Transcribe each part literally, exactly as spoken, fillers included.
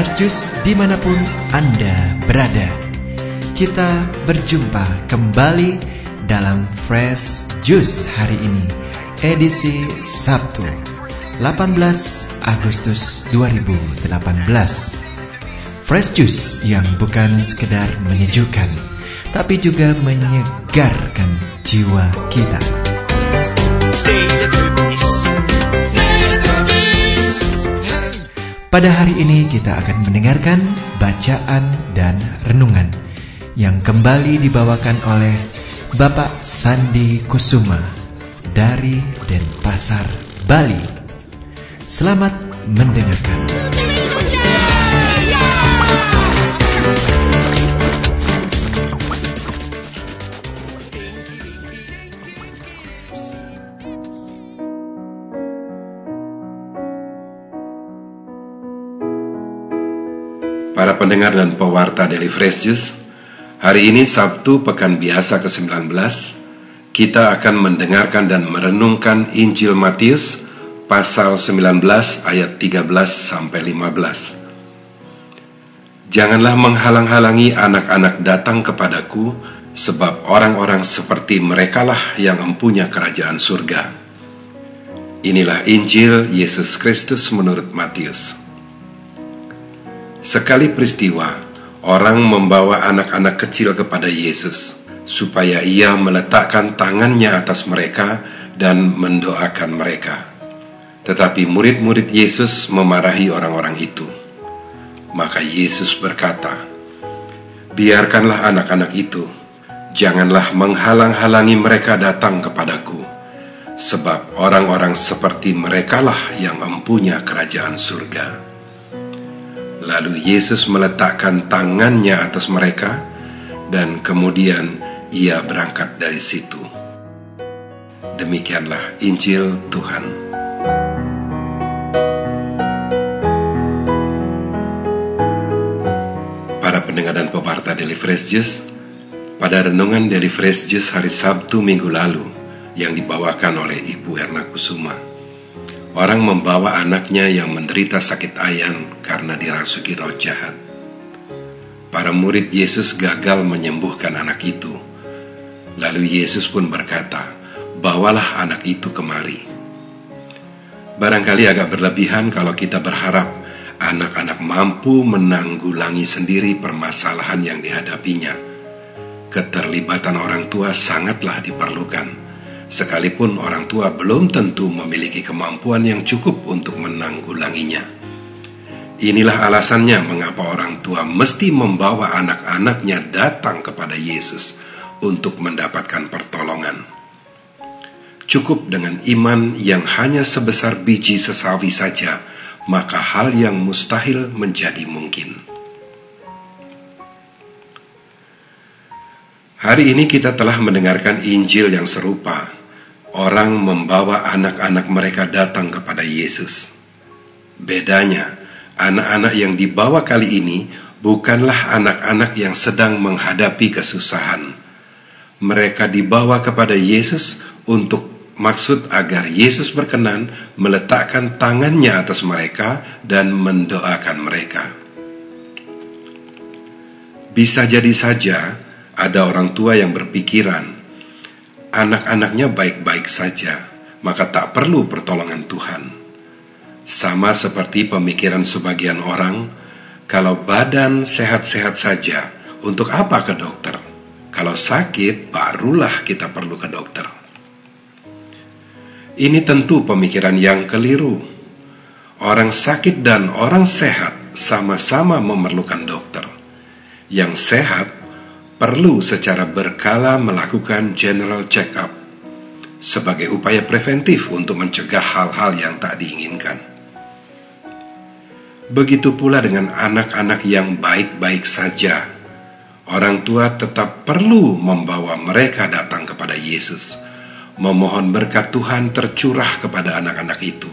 Fresh Juice dimanapun Anda berada. Kita berjumpa kembali dalam Fresh Juice hari ini, edisi Sabtu delapan belas Agustus dua ribu delapan belas. Fresh Juice yang bukan sekedar menyejukkan, tapi juga menyegarkan jiwa kita. Pada hari ini kita akan mendengarkan bacaan dan renungan yang kembali dibawakan oleh Bapak Sandi Kusuma dari Denpasar, Bali. Selamat mendengarkan. Para pendengar dan pewarta Daily Fresh Juice, hari ini Sabtu Pekan Biasa ke sembilan belas, kita akan mendengarkan dan merenungkan Injil Matius pasal sembilan belas ayat tiga belas sampai lima belas. Janganlah menghalang-halangi anak-anak datang kepadaku, sebab orang-orang seperti merekalah yang empunya kerajaan surga. Inilah Injil Yesus Kristus menurut Matius. Sekali peristiwa, orang membawa anak-anak kecil kepada Yesus, supaya ia meletakkan tangannya atas mereka dan mendoakan mereka. Tetapi murid-murid Yesus memarahi orang-orang itu. Maka Yesus berkata, "Biarkanlah anak-anak itu, janganlah menghalang-halangi mereka datang kepadaku, sebab orang-orang seperti merekalah yang empunya kerajaan surga." Lalu Yesus meletakkan tangannya atas mereka, dan kemudian ia berangkat dari situ. Demikianlah Injil Tuhan. Para pendengar dan pewarta Daily Fresh Juice, pada renungan Daily Fresh Juice hari Sabtu minggu lalu yang dibawakan oleh Ibu Erna Kusuma, orang membawa anaknya yang menderita sakit ayan karena dirasuki roh jahat. Para murid Yesus gagal menyembuhkan anak itu. Lalu Yesus pun berkata, "Bawalah anak itu kemari." Barangkali agak berlebihan kalau kita berharap anak-anak mampu menanggulangi sendiri permasalahan yang dihadapinya. Keterlibatan orang tua sangatlah diperlukan, sekalipun orang tua belum tentu memiliki kemampuan yang cukup untuk menanggulanginya. Inilah alasannya mengapa orang tua mesti membawa anak-anaknya datang kepada Yesus untuk mendapatkan pertolongan. Cukup dengan iman yang hanya sebesar biji sesawi saja, maka hal yang mustahil menjadi mungkin. Hari ini kita telah mendengarkan Injil yang serupa. Orang membawa anak-anak mereka datang kepada Yesus. Bedanya, anak-anak yang dibawa kali ini bukanlah anak-anak yang sedang menghadapi kesusahan. Mereka dibawa kepada Yesus untuk maksud agar Yesus berkenan meletakkan tangannya atas mereka dan mendoakan mereka. Bisa jadi saja ada orang tua yang berpikiran, anak-anaknya baik-baik saja, maka tak perlu pertolongan Tuhan. Sama seperti pemikiran sebagian orang, kalau badan sehat-sehat saja, untuk apa ke dokter? Kalau sakit, barulah kita perlu ke dokter. Ini tentu pemikiran yang keliru. Orang sakit dan orang sehat sama-sama memerlukan dokter. Yang sehat perlu secara berkala melakukan general check-up sebagai upaya preventif untuk mencegah hal-hal yang tak diinginkan. Begitu pula dengan anak-anak yang baik-baik saja. Orang tua tetap perlu membawa mereka datang kepada Yesus, memohon berkat Tuhan tercurah kepada anak-anak itu.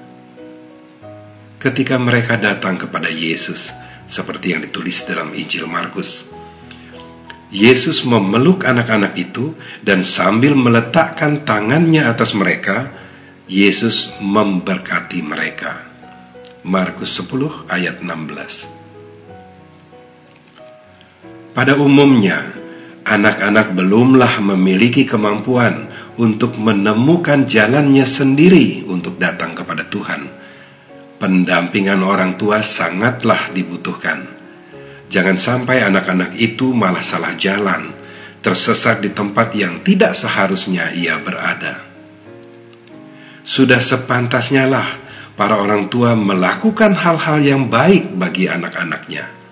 Ketika mereka datang kepada Yesus, seperti yang ditulis dalam Injil Markus, Yesus memeluk anak-anak itu dan sambil meletakkan tangannya atas mereka, Yesus memberkati mereka. Markus sepuluh ayat enam belas. Pada umumnya, anak-anak belumlah memiliki kemampuan untuk menemukan jalannya sendiri untuk datang kepada Tuhan. Pendampingan orang tua sangatlah dibutuhkan. Jangan sampai anak-anak itu malah salah jalan, tersesat di tempat yang tidak seharusnya ia berada. Sudah sepantasnya lah para orang tua melakukan hal-hal yang baik bagi anak-anaknya.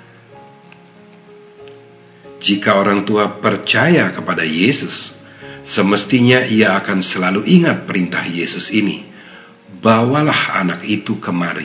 Jika orang tua percaya kepada Yesus, semestinya ia akan selalu ingat perintah Yesus ini. Bawalah anak itu kemari.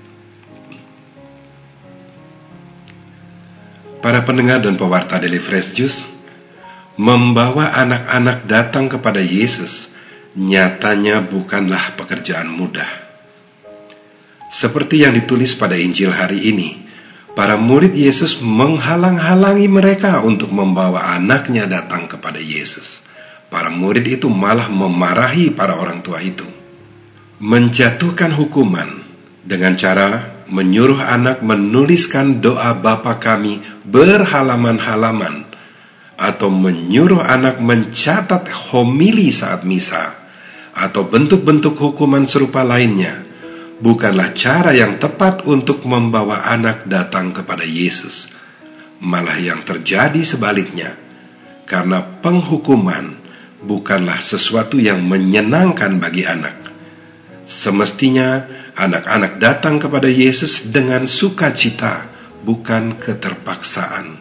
Para pendengar dan pewarta Daily Fresh Juice, membawa anak-anak datang kepada Yesus nyatanya bukanlah pekerjaan mudah. Seperti yang ditulis pada Injil hari ini, para murid Yesus menghalang-halangi mereka untuk membawa anaknya datang kepada Yesus. Para murid itu malah memarahi para orang tua itu, menjatuhkan hukuman dengan cara menyuruh anak menuliskan doa Bapa kami berhalaman-halaman, atau menyuruh anak mencatat homili saat misa, atau bentuk-bentuk hukuman serupa lainnya. Bukanlah cara yang tepat untuk membawa anak datang kepada Yesus. Malah yang terjadi sebaliknya, karena penghukuman bukanlah sesuatu yang menyenangkan bagi anak. Semestinya anak-anak datang kepada Yesus dengan sukacita, bukan keterpaksaan.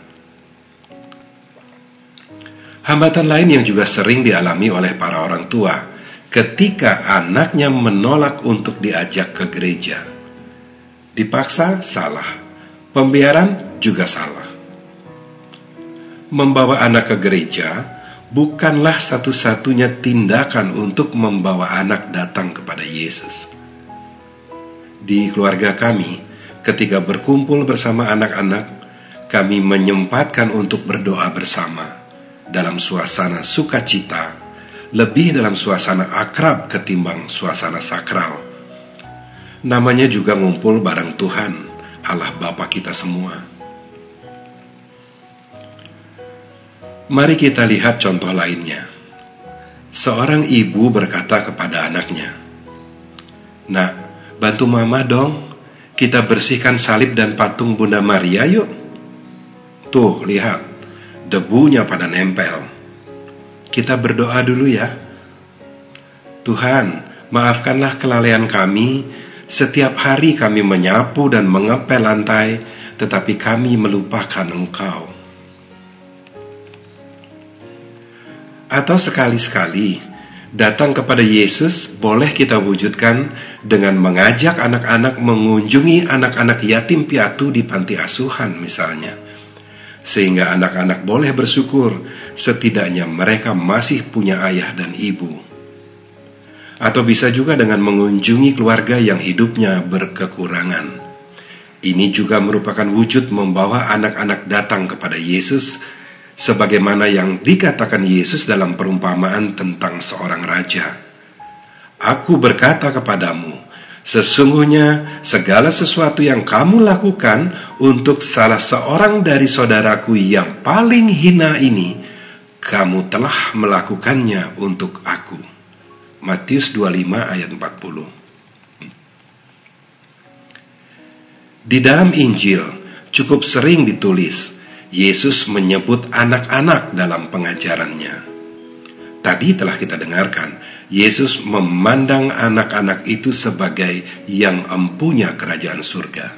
Hambatan lain yang juga sering dialami oleh para orang tua ketika anaknya menolak untuk diajak ke gereja. Dipaksa salah, pembiaran juga salah. Membawa anak ke gereja bukanlah satu-satunya tindakan untuk membawa anak datang kepada Yesus. Di keluarga kami, ketika berkumpul bersama anak-anak, kami menyempatkan untuk berdoa bersama dalam suasana sukacita, lebih dalam suasana akrab ketimbang suasana sakral. Namanya juga ngumpul bareng Tuhan, Allah Bapa kita semua. Mari kita lihat contoh lainnya. Seorang ibu berkata kepada anaknya, "Nak, bantu mama dong, kita bersihkan salib dan patung Bunda Maria yuk. Tuh, lihat, debunya pada nempel. Kita berdoa dulu ya. Tuhan, maafkanlah kelalaian kami. Setiap hari kami menyapu dan mengepel lantai, tetapi kami melupakan Engkau." Atau sekali-sekali datang kepada Yesus boleh kita wujudkan dengan mengajak anak-anak mengunjungi anak-anak yatim piatu di panti asuhan misalnya, sehingga anak-anak boleh bersyukur setidaknya mereka masih punya ayah dan ibu. Atau bisa juga dengan mengunjungi keluarga yang hidupnya berkekurangan. Ini juga merupakan wujud membawa anak-anak datang kepada Yesus, sebagaimana yang dikatakan Yesus dalam perumpamaan tentang seorang raja. "Aku berkata kepadamu, sesungguhnya segala sesuatu yang kamu lakukan untuk salah seorang dari saudaraku yang paling hina ini, kamu telah melakukannya untuk aku." Matius dua puluh lima ayat empat puluh. Di dalam Injil cukup sering ditulis Yesus menyebut anak-anak dalam pengajarannya. Tadi telah kita dengarkan, Yesus memandang anak-anak itu sebagai yang empunya kerajaan surga.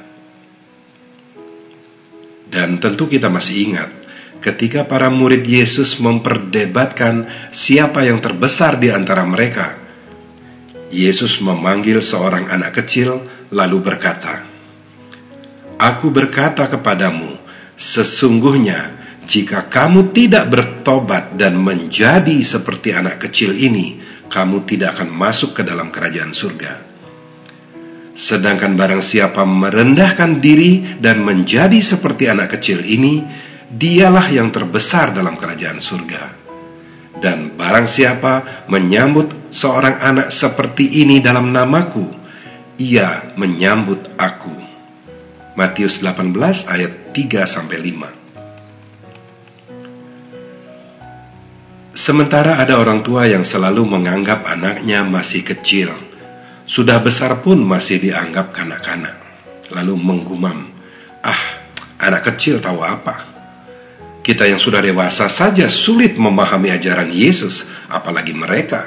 Dan tentu kita masih ingat, ketika para murid Yesus memperdebatkan siapa yang terbesar di antara mereka, Yesus memanggil seorang anak kecil lalu berkata, "Aku berkata kepadamu, sesungguhnya jika kamu tidak bertobat dan menjadi seperti anak kecil ini, kamu tidak akan masuk ke dalam kerajaan surga. Sedangkan barang siapa merendahkan diri dan menjadi seperti anak kecil ini, dialah yang terbesar dalam kerajaan surga. Dan barang siapa menyambut seorang anak seperti ini dalam namaku, ia menyambut aku." Matius delapan belas ayat tiga sampai lima. Sementara ada orang tua yang selalu menganggap anaknya masih kecil, sudah besar pun masih dianggap kanak-kanak, lalu menggumam, "Ah, anak kecil tahu apa? Kita yang sudah dewasa saja sulit memahami ajaran Yesus, apalagi mereka."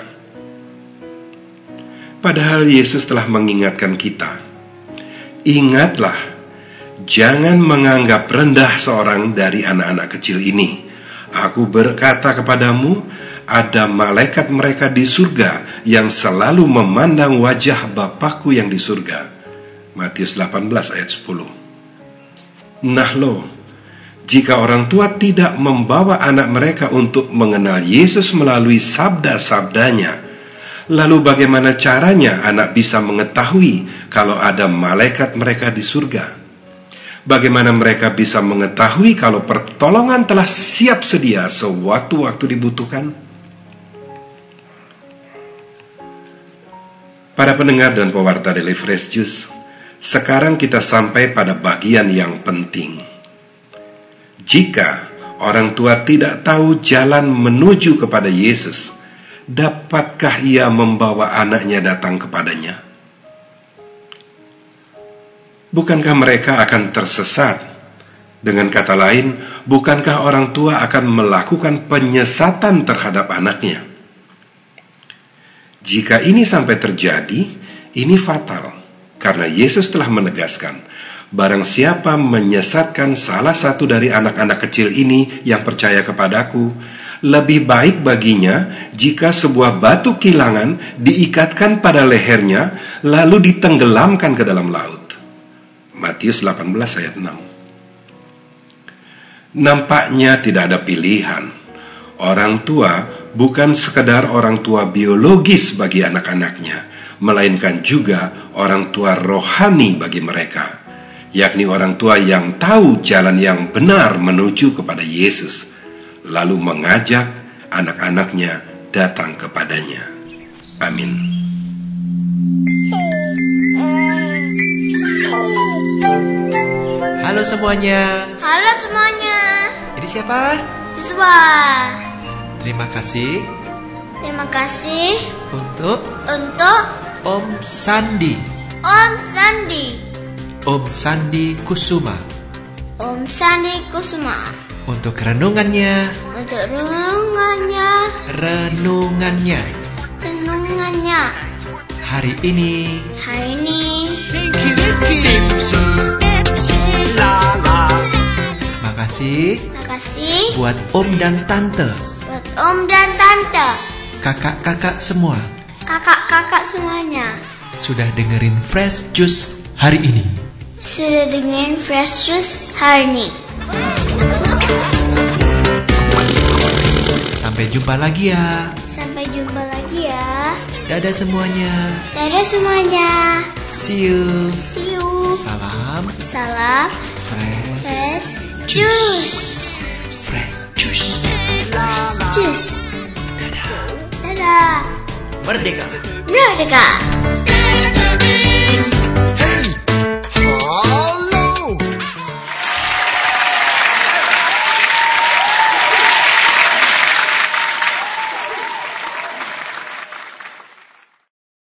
Padahal Yesus telah mengingatkan kita, "Ingatlah, jangan menganggap rendah seorang dari anak-anak kecil ini. Aku berkata kepadamu, ada malaikat mereka di surga yang selalu memandang wajah Bapakku yang di surga." Matius delapan belas ayat sepuluh. Nah loh, jika orang tua tidak membawa anak mereka untuk mengenal Yesus melalui sabda-sabdanya, lalu bagaimana caranya anak bisa mengetahui kalau ada malaikat mereka di surga? Bagaimana mereka bisa mengetahui kalau pertolongan telah siap sedia sewaktu-waktu dibutuhkan? Para pendengar dan pewarta Daily Fresh Juice, sekarang kita sampai pada bagian yang penting. Jika orang tua tidak tahu jalan menuju kepada Yesus, dapatkah ia membawa anaknya datang kepadanya? Bukankah mereka akan tersesat? Dengan kata lain, bukankah orang tua akan melakukan penyesatan terhadap anaknya? Jika ini sampai terjadi, ini fatal, karena Yesus telah menegaskan, barang siapa menyesatkan salah satu dari anak-anak kecil ini yang percaya kepadaku, lebih baik baginya jika sebuah batu kilangan diikatkan pada lehernya, lalu ditenggelamkan ke dalam laut. Matius delapan belas ayat enam. Nampaknya tidak ada pilihan. Orang tua bukan sekedar orang tua biologis bagi anak-anaknya, melainkan juga orang tua rohani bagi mereka, yakni orang tua yang tahu jalan yang benar menuju kepada Yesus, lalu mengajak anak-anaknya datang kepadanya. Amin. Halo semuanya. Halo semuanya. Ini siapa? Siswa. Terima kasih. Terima kasih Untuk untuk Om Sandi. Om Sandi. Om Sandi Kusuma. Om Sandi Kusuma. Untuk renungannya. Untuk renungannya. Renungannya. Renungannya. Hari ini. Hari ini. Makasih. Makasih Buat Om dan Tante. buat Om dan Tante. Kakak-kakak semua. Kakak-kakak semuanya. Sudah dengerin Fresh Juice hari ini. Sudah dengerin Fresh Juice hari ini. Sampai jumpa lagi ya. Sampai jumpa lagi ya. Dadah semuanya. Dadah semuanya. See you. See you. Salam Salam Fresh Fresh Juice. Fresh Juice. Juice. Dadah. Dadah. Merdeka. Merdeka.